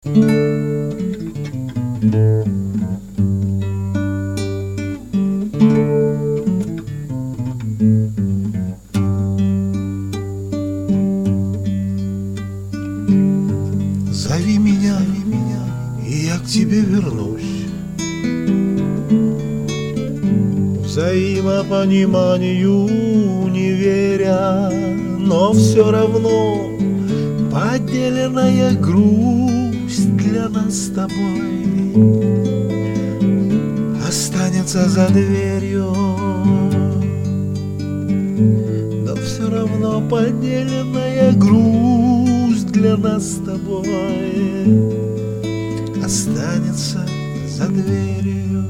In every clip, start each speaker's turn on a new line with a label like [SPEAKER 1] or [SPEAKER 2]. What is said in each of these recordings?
[SPEAKER 1] Зови меня, и я к тебе вернусь. Взаимопониманию не веря, но все равно поделенная грусть для нас с тобой останется за дверью. Но все равно поделенная грусть для нас с тобой останется за дверью.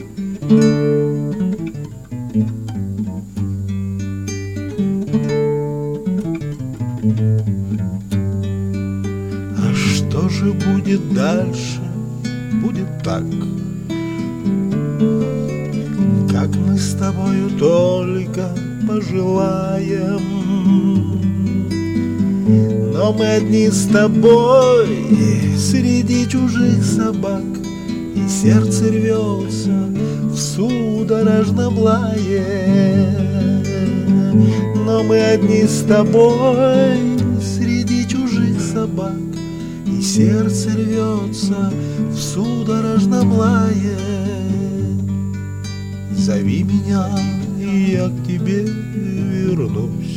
[SPEAKER 1] А что же будет дальше? Будет так, как мы с тобою только пожелаем. Но мы одни с тобой среди чужих собак, и сердце рвется в судорожном лае. Но мы одни с тобой среди чужих собак, и сердце рвется в судорожном лае. Зови меня, и я к тебе вернусь.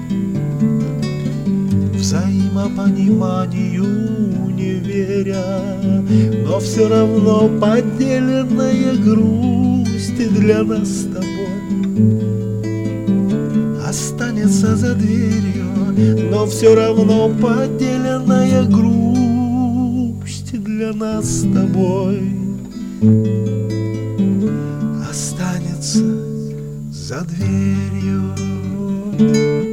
[SPEAKER 1] Взаимопониманию не веря, но все равно поделенная грусть для нас с тобой останется за дверью. Но все равно поделенная грусть для нас с тобой останется за дверью.